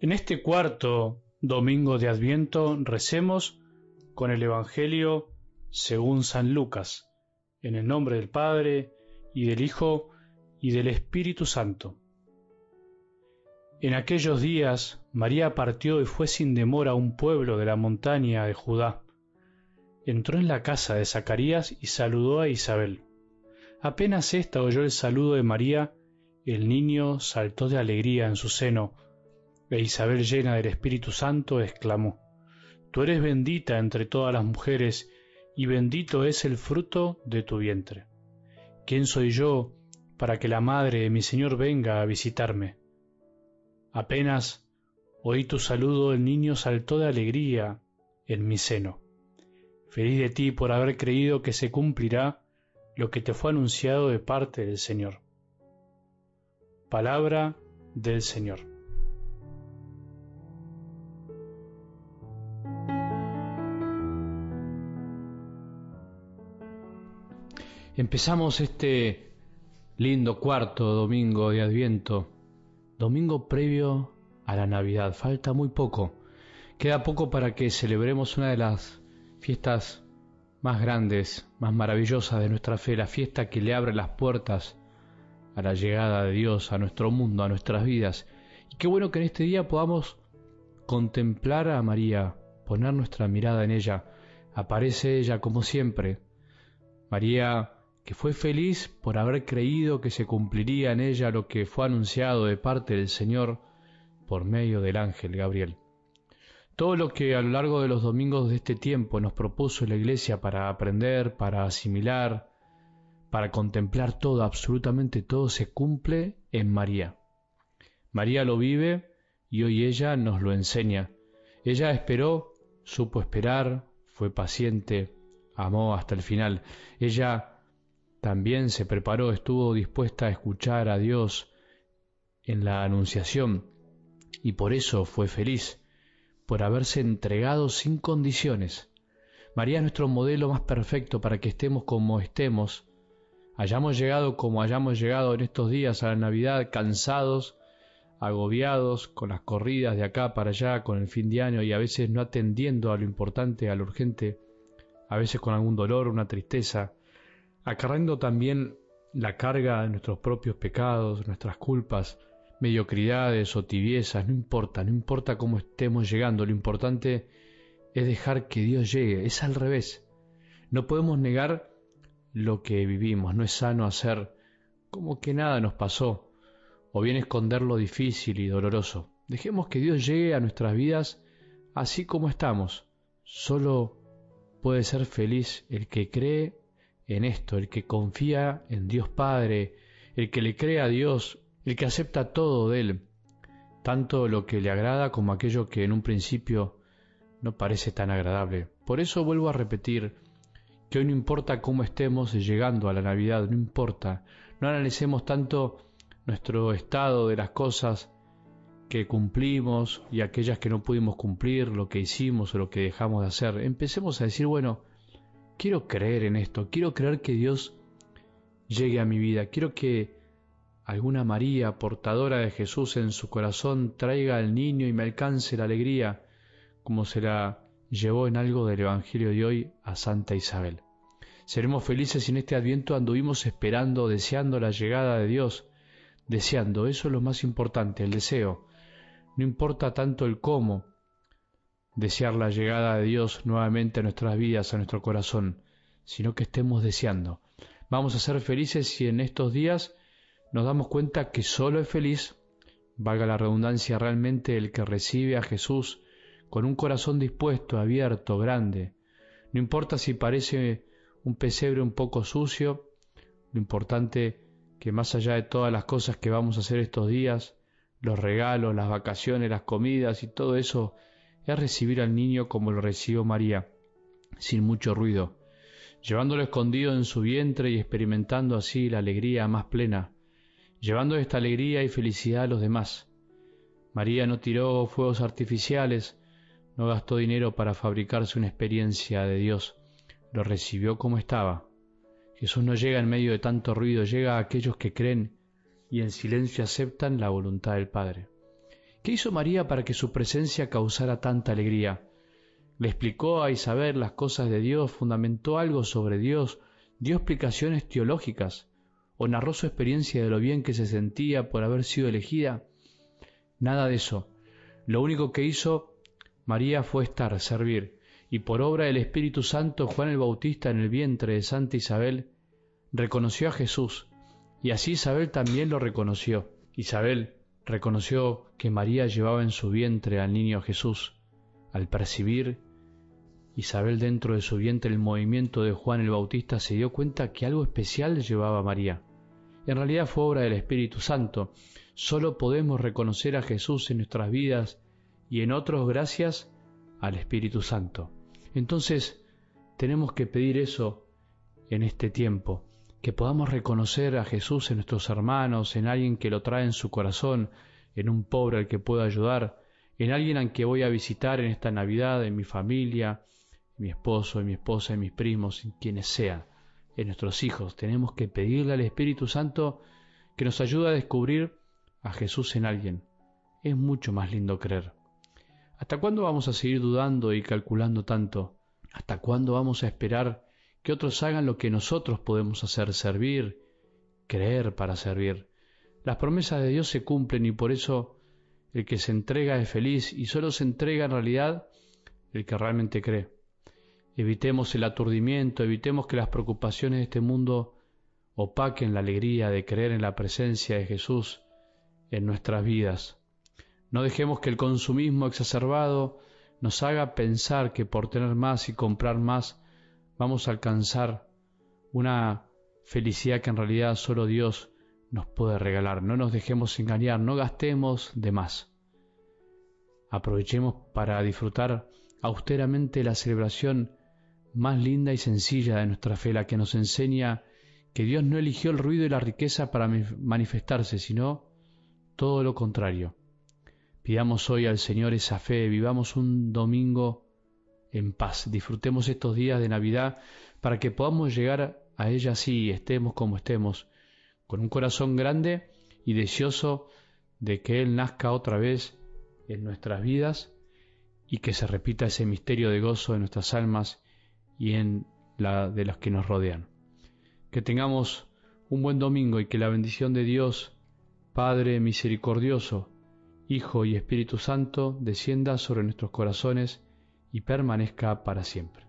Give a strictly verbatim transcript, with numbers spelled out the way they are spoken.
En este cuarto domingo de Adviento recemos con el Evangelio según San Lucas, en el nombre del Padre, y del Hijo, y del Espíritu Santo. En aquellos días María partió y fue sin demora a un pueblo de la montaña de Judá. Entró en la casa de Zacarías y saludó a Isabel. Apenas ésta oyó el saludo de María, el niño saltó de alegría en su seno, e Isabel, llena del Espíritu Santo, exclamó: Tú eres bendita entre todas las mujeres, y bendito es el fruto de tu vientre. ¿Quién soy yo para que la madre de mi Señor venga a visitarme? Apenas oí tu saludo, el niño saltó de alegría en mi seno. Feliz de ti por haber creído que se cumplirá lo que te fue anunciado de parte del Señor. Palabra del Señor. Empezamos este lindo cuarto domingo de Adviento, domingo previo a la Navidad. Falta muy poco, queda poco para que celebremos una de las fiestas más grandes, más maravillosas de nuestra fe, la fiesta que le abre las puertas a la llegada de Dios, a nuestro mundo, a nuestras vidas. Y qué bueno que en este día podamos contemplar a María, poner nuestra mirada en ella. Aparece ella como siempre, María, que fue feliz por haber creído que se cumpliría en ella lo que fue anunciado de parte del Señor por medio del ángel Gabriel. Todo lo que a lo largo de los domingos de este tiempo nos propuso la Iglesia para aprender, para asimilar, para contemplar todo, absolutamente todo, se cumple en María. María lo vive y hoy ella nos lo enseña. Ella esperó, supo esperar, fue paciente, amó hasta el final. Ella también se preparó, estuvo dispuesta a escuchar a Dios en la Anunciación y por eso fue feliz, por haberse entregado sin condiciones. María es nuestro modelo más perfecto para que estemos como estemos, hayamos llegado como hayamos llegado en estos días a la Navidad, cansados, agobiados, con las corridas de acá para allá, con el fin de año y a veces no atendiendo a lo importante, a lo urgente, a veces con algún dolor, una tristeza, acarreando también la carga de nuestros propios pecados, nuestras culpas, mediocridades o tibiezas. No importa, no importa cómo estemos llegando, lo importante es dejar que Dios llegue. Es al revés. No podemos negar lo que vivimos, no es sano hacer como que nada nos pasó, o bien esconder lo difícil y doloroso. Dejemos que Dios llegue a nuestras vidas así como estamos. Solo puede ser feliz el que cree en esto, el que confía en Dios Padre, el que le cree a Dios, el que acepta todo de Él, tanto lo que le agrada como aquello que en un principio no parece tan agradable. Por eso vuelvo a repetir que hoy no importa cómo estemos llegando a la Navidad, no importa, no analicemos tanto nuestro estado de las cosas que cumplimos y aquellas que no pudimos cumplir, lo que hicimos o lo que dejamos de hacer. Empecemos a decir, bueno, quiero creer en esto, quiero creer que Dios llegue a mi vida, quiero que alguna María, portadora de Jesús en su corazón, traiga al niño y me alcance la alegría, como se la llevó en algo del Evangelio de hoy a Santa Isabel. Seremos felices si en este Adviento anduvimos esperando, deseando la llegada de Dios, deseando, eso es lo más importante, el deseo. No importa tanto el cómo, desear la llegada de Dios nuevamente a nuestras vidas, a nuestro corazón, sino que estemos deseando. Vamos a ser felices si en estos días nos damos cuenta que solo es feliz, valga la redundancia, realmente el que recibe a Jesús con un corazón dispuesto, abierto, grande. No importa si parece un pesebre un poco sucio, lo importante que más allá de todas las cosas que vamos a hacer estos días, los regalos, las vacaciones, las comidas y todo eso, es recibir al niño como lo recibió María, sin mucho ruido, llevándolo escondido en su vientre y experimentando así la alegría más plena, llevando esta alegría y felicidad a los demás. María no tiró fuegos artificiales, no gastó dinero para fabricarse una experiencia de Dios, lo recibió como estaba. Jesús no llega en medio de tanto ruido, llega a aquellos que creen y en silencio aceptan la voluntad del Padre. ¿Qué hizo María para que su presencia causara tanta alegría? ¿Le explicó a Isabel las cosas de Dios? ¿Fundamentó algo sobre Dios? ¿Dio explicaciones teológicas? ¿O narró su experiencia de lo bien que se sentía por haber sido elegida? Nada de eso. Lo único que hizo María fue estar, servir, y por obra del Espíritu Santo, Juan el Bautista en el vientre de Santa Isabel reconoció a Jesús, y así Isabel también lo reconoció. Isabel reconoció que María llevaba en su vientre al niño Jesús. Al percibir Isabel dentro de su vientre el movimiento de Juan el Bautista, se dio cuenta que algo especial llevaba a María. En realidad fue obra del Espíritu Santo. Solo podemos reconocer a Jesús en nuestras vidas y en otros gracias al Espíritu Santo. Entonces, tenemos que pedir eso en este tiempo, que podamos reconocer a Jesús en nuestros hermanos, en alguien que lo trae en su corazón, en un pobre al que puedo ayudar, en alguien al que voy a visitar en esta Navidad, en mi familia, en mi esposo, en mi esposa, en mis primos, en quienes sean, en nuestros hijos. Tenemos que pedirle al Espíritu Santo que nos ayude a descubrir a Jesús en alguien. Es mucho más lindo creer. ¿Hasta cuándo vamos a seguir dudando y calculando tanto? ¿Hasta cuándo vamos a esperar que otros hagan lo que nosotros podemos hacer? Servir, creer para servir. Las promesas de Dios se cumplen y por eso el que se entrega es feliz, y solo se entrega en realidad el que realmente cree. Evitemos el aturdimiento, evitemos que las preocupaciones de este mundo opaquen la alegría de creer en la presencia de Jesús en nuestras vidas. No dejemos que el consumismo exacerbado nos haga pensar que por tener más y comprar más vamos a alcanzar una felicidad que en realidad solo Dios nos puede regalar. No nos dejemos engañar, no gastemos de más. Aprovechemos para disfrutar austeramente la celebración más linda y sencilla de nuestra fe, la que nos enseña que Dios no eligió el ruido y la riqueza para manifestarse, sino todo lo contrario. Pidamos hoy al Señor esa fe, vivamos un domingo en paz, disfrutemos estos días de Navidad para que podamos llegar a ella así, estemos como estemos, con un corazón grande y deseoso de que Él nazca otra vez en nuestras vidas y que se repita ese misterio de gozo en nuestras almas y en la de los que nos rodean. Que tengamos un buen domingo y que la bendición de Dios, Padre misericordioso, Hijo y Espíritu Santo, descienda sobre nuestros corazones y permanezca para siempre.